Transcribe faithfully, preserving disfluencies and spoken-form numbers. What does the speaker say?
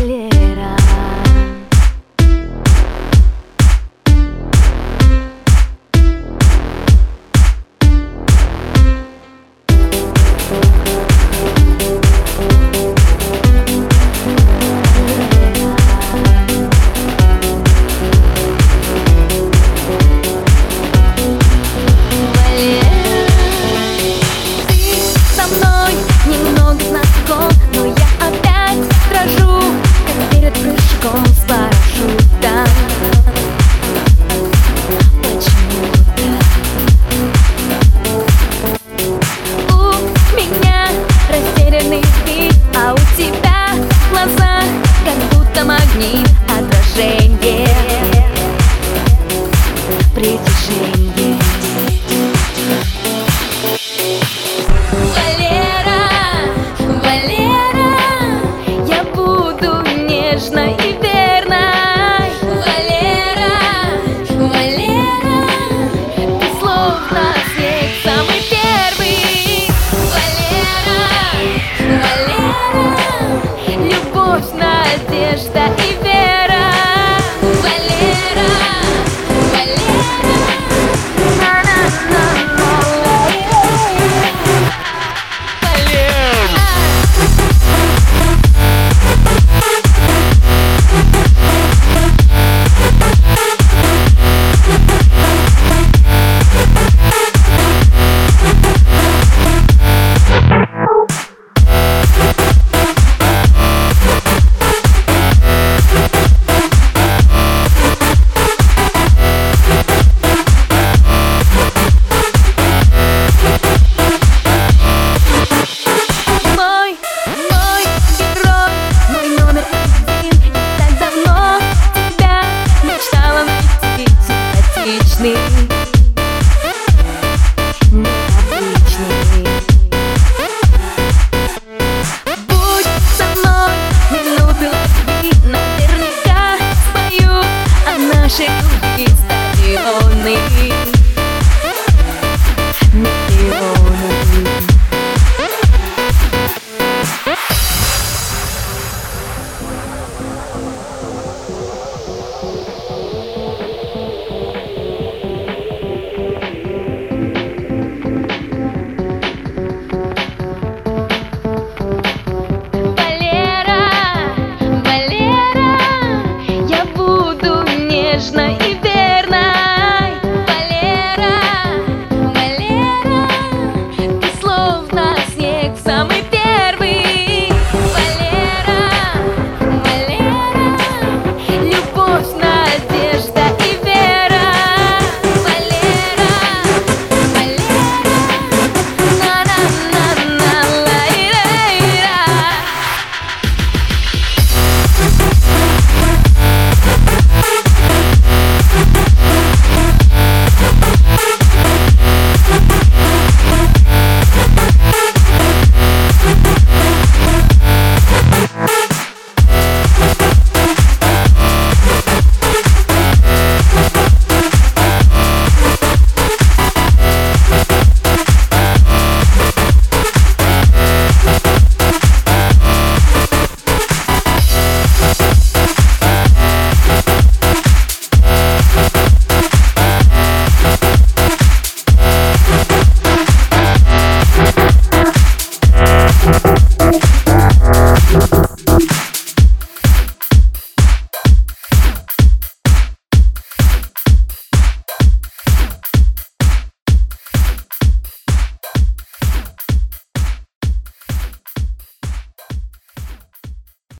Валера. Немного знаком, но я опять дрожу, как перед прыжком с парашюта. Почему-то у меня растерянный вид, а у тебя глаза, как будто магнит, отражение, притяжение. И верной, Валера, Валера, ты словно снег самый первый. Валера, Валера, любовь, надежда и вера. Валера, Валера, на-на-на-на. Необычный. Будь со мной минуту любви, наверняка спою о нашей любви стадионы, миллионы. И верной, Валера, Валера, ты словно снег самый первый. Валера, Валера, любовь, надежда и вера. Валера, Валера, на-на-на-на, ла-ира-ира. We'll be right back.